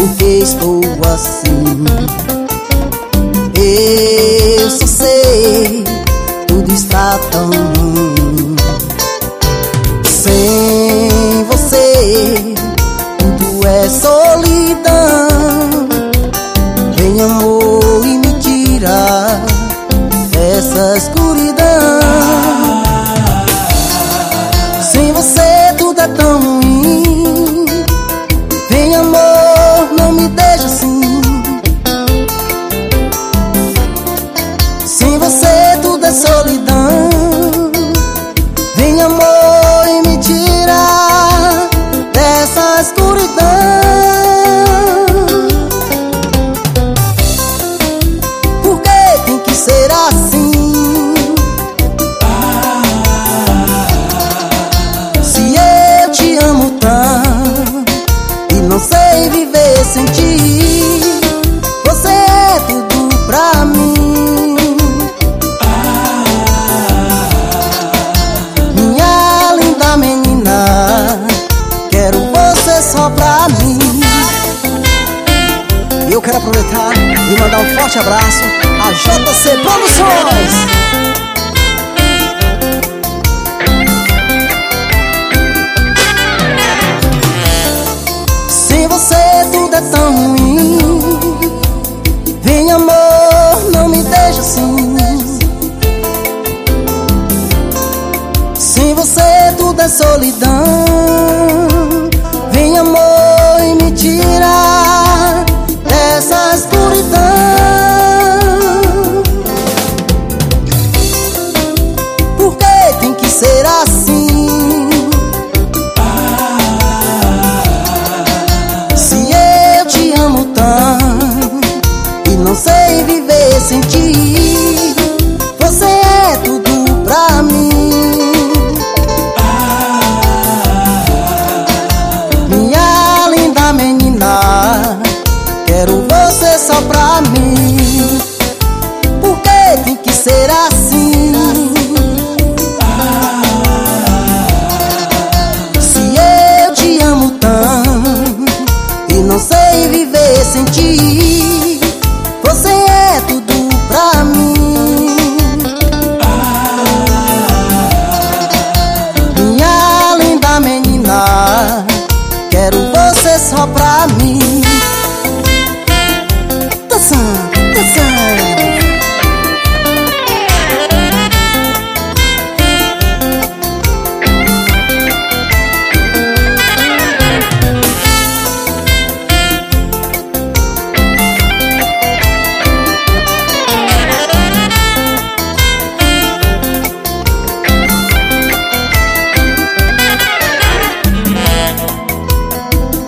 porque estou assim. Eu só sei, tudo está tão ruim. Sem você, tudo é solidão. Vem amor e me tira dessa escuridão. Sem você tudo é tão ruim. Vem amor, não me deixa assim. Sem você tudo é solidão. Vem amor e me tira dessa escuridão. Por que tem que ser assim? Se eu te amo tanto e não sei viver sem ti, você é tudo pra mim. Minha linda menina, quero você só pra mim. E eu quero aproveitar e mandar um forte abraço a JC Produções. Sem você tudo é tão ruim. Vem amor, não me deixa assim. Sem você tudo é solidão. Vem amor e me tira dessa escuridão. Por que tem que ser assim? Se eu te amo tanto e não sei viver sem ti, você é tudo pra mim. Minha linda menina, quero você só pra mim. Por que tem que ser assim? Se eu te amo tanto e não sei viver sem ti, você é tudo pra mim. Minha linda menina, quero você só pra mim. Dançando, dançando.